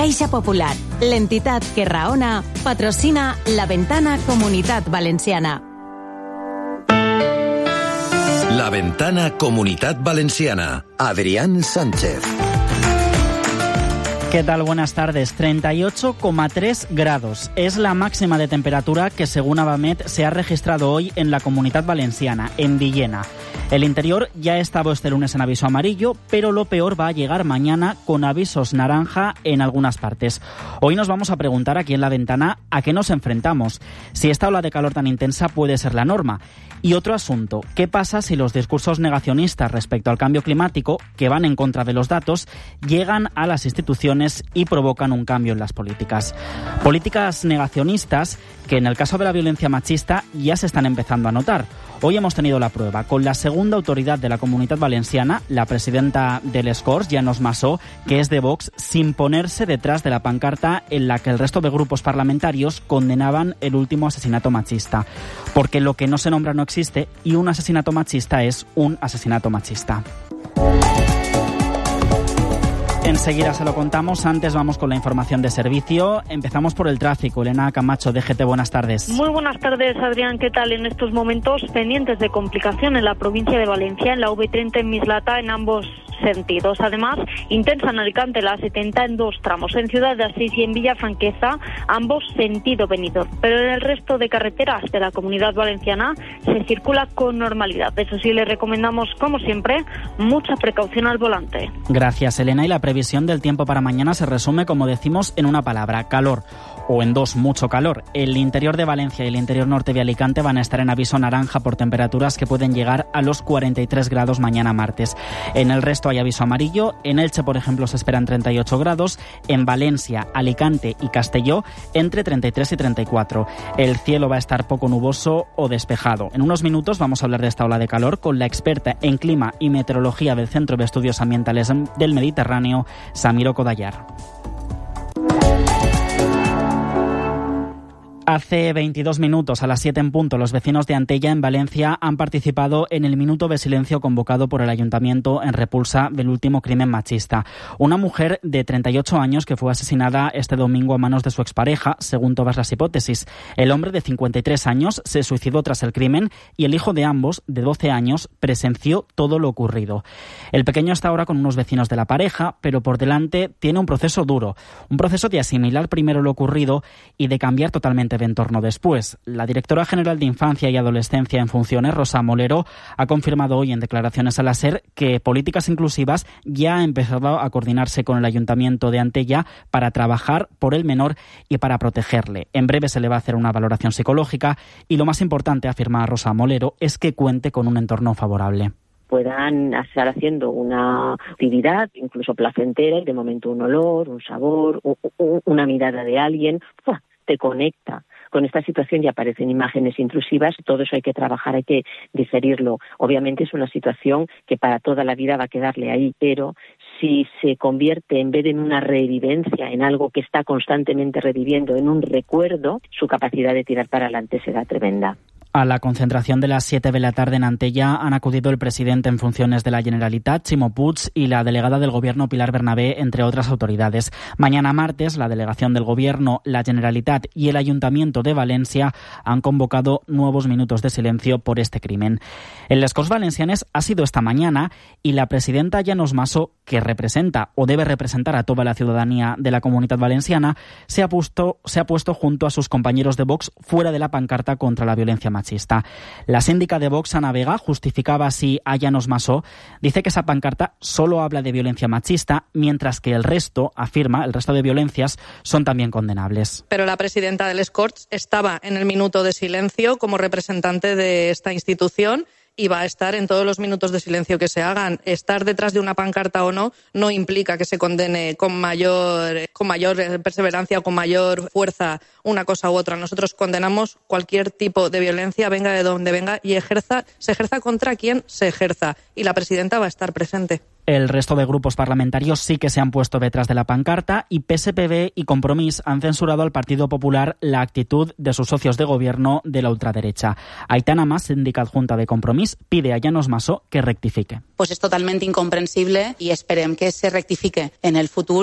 Caixa Popular, l'entitat que raona, patrocina La Ventana Comunitat Valenciana. La Ventana Comunitat Valenciana. Adrián Sánchez. ¿Qué tal? Buenas tardes. 38,3 grados. Es la máxima de temperatura que, según Avamet, se ha registrado hoy en la Comunitat Valenciana, en Villena. El interior ya estaba este lunes en aviso amarillo, pero lo peor va a llegar mañana con avisos naranja en algunas partes. Hoy nos vamos a preguntar aquí en La Ventana a qué nos enfrentamos, si esta ola de calor tan intensa puede ser la norma. Y otro asunto, ¿qué pasa si los discursos negacionistas respecto al cambio climático, que van en contra de los datos, llegan a las instituciones y provocan un cambio en las políticas? Políticas negacionistas que en el caso de la violencia machista ya se están empezando a notar. Hoy hemos tenido la prueba con la segunda autoridad de la Comunitat Valenciana, la presidenta de les Corts, Llanos Massó, que es de Vox, sin ponerse detrás de la pancarta en la que el resto de grupos parlamentarios condenaban el último asesinato machista. Porque lo que no se nombra no existe y un asesinato machista es un asesinato machista. Enseguida se lo contamos, antes vamos con la información de servicio. Empezamos por el tráfico. Elena Camacho, DGT, buenas tardes. Muy buenas tardes, Adrián. ¿Qué tal? En estos momentos pendientes de complicación en la provincia de Valencia, en la V30 en Mislata, en ambos sentidos. Además, intensa en Alicante, la 70 en dos tramos. En Ciudad de Asís y en Villafranqueza, ambos sentido Benidorm. Pero en el resto de carreteras de la Comunidad Valenciana se circula con normalidad. Eso sí, le recomendamos, como siempre, mucha precaución al volante. Gracias, Elena. Y la previsión del tiempo para mañana se resume, como decimos, en una palabra: calor. O en dos, mucho calor. El interior de Valencia y el interior norte de Alicante van a estar en aviso naranja por temperaturas que pueden llegar a los 43 grados mañana martes. En el resto hay aviso amarillo. En Elche, por ejemplo, se esperan 38 grados. En Valencia, Alicante y Castelló, entre 33 y 34. El cielo va a estar poco nuboso o despejado. En unos minutos vamos a hablar de esta ola de calor con la experta en clima y meteorología del Centro de Estudios Ambientales del Mediterráneo, Samiro Kodayar. Hace 22 minutos, a las 7 en punto, los vecinos de Antella, en Valencia, han participado en el minuto de silencio convocado por el Ayuntamiento en repulsa del último crimen machista. Una mujer de 38 años que fue asesinada este domingo a manos de su expareja, según todas las hipótesis. El hombre de 53 años se suicidó tras el crimen y el hijo de ambos, de 12 años, presenció todo lo ocurrido. El pequeño está ahora con unos vecinos de la pareja, pero por delante tiene un proceso duro. Un proceso de asimilar primero lo ocurrido y de cambiar totalmente de entorno después. La directora general de Infancia y Adolescencia en funciones, Rosa Molero, ha confirmado hoy en declaraciones a la SER que Políticas Inclusivas ya ha empezado a coordinarse con el Ayuntamiento de Antella para trabajar por el menor y para protegerle. En breve se le va a hacer una valoración psicológica y lo más importante, afirma Rosa Molero, es que cuente con un entorno favorable. Puedan estar haciendo una actividad incluso placentera y de momento un olor, un sabor, una mirada de alguien, te conecta con esta situación y aparecen imágenes intrusivas. Todo eso hay que trabajar, hay que digerirlo. Obviamente es una situación que para toda la vida va a quedarle ahí, pero si se convierte, en vez de en una revivencia, en algo que está constantemente reviviendo, en un recuerdo, su capacidad de tirar para adelante será tremenda. A la concentración de las 7 de la tarde en Antella han acudido el presidente en funciones de la Generalitat, Ximo Puig, y la delegada del Gobierno, Pilar Bernabé, entre otras autoridades. Mañana martes, la delegación del Gobierno, la Generalitat y el Ayuntamiento de Valencia han convocado nuevos minutos de silencio por este crimen. En les Corts Valencianes ha sido esta mañana y la presidenta Llanos Massó, que representa o debe representar a toda la ciudadanía de la Comunitat Valenciana, se ha puesto junto a sus compañeros de Vox fuera de la pancarta contra la violencia machista. La síndica de Vox, Ana Vega, justificaba así a Llanos Massó. Dice que esa pancarta solo habla de violencia machista, mientras que el resto, afirma, el resto de violencias son también condenables. Pero la presidenta de les Corts estaba en el minuto de silencio como representante de esta institución y va a estar en todos los minutos de silencio que se hagan. Estar detrás de una pancarta o no implica que se condene con mayor perseverancia o con mayor fuerza una cosa u otra. Nosotros condenamos cualquier tipo de violencia, venga de donde venga, y se ejerza contra quien se ejerza. Y la presidenta va a estar presente. El resto de grupos parlamentarios sí que se han puesto detrás de la pancarta y PSPB y Compromís han censurado al Partido Popular la actitud de sus socios de gobierno de la ultraderecha. Aitana Mas, síndica adjunta de Compromís, pide a Llanos Massó que rectifique. Pues es totalment incomprensible i esperem que se rectifique en el futur